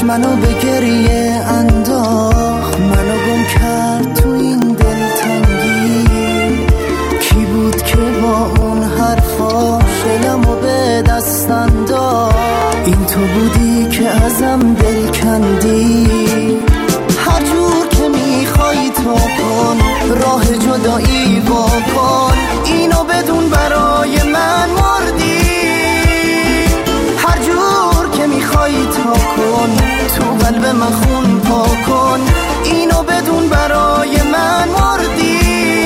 منو به گریه انداخت، منو گم کرد تو این دلتنگی. کی بود که با اون حرفا شلمو به دست انداخت؟ این تو بودی که ازم دل کندی. هر جور که میخوای تو کن، راه جدایی وا کن، اینو بدون برای من مردی. هر جور که میخوای تا کن، تو قلب من خون پا کن، اینو بدون برای من مردی.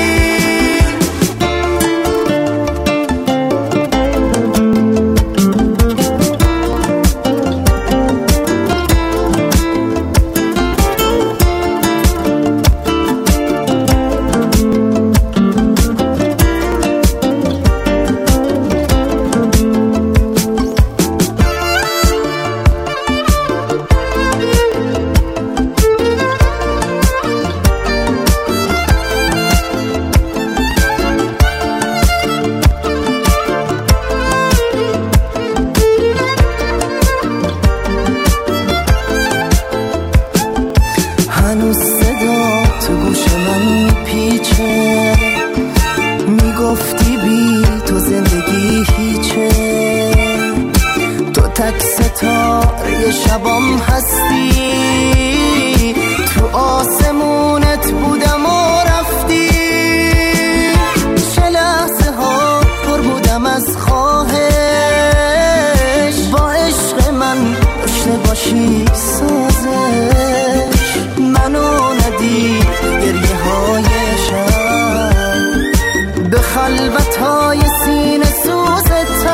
هنوز صدا تو گوش من میپیچه، میگفتی بی تو زندگی هیچه. تو تک ستاره شبام هستی، تو آسمونت بودم و رفتی. چه لحظه ها پر بودم از خواهش، با عشق من داشته باشی سازش. منو ندی گریه های شب، به خلوت های سینه سوزت.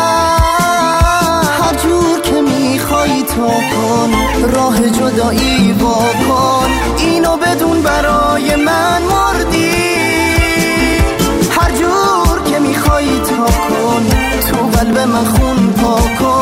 هر جور که میخوای تو کن، راه جدایی وا کن، اینو بدون برای من مردی. هر جور که میخوای تا کن، تو قلب من خون پا کن.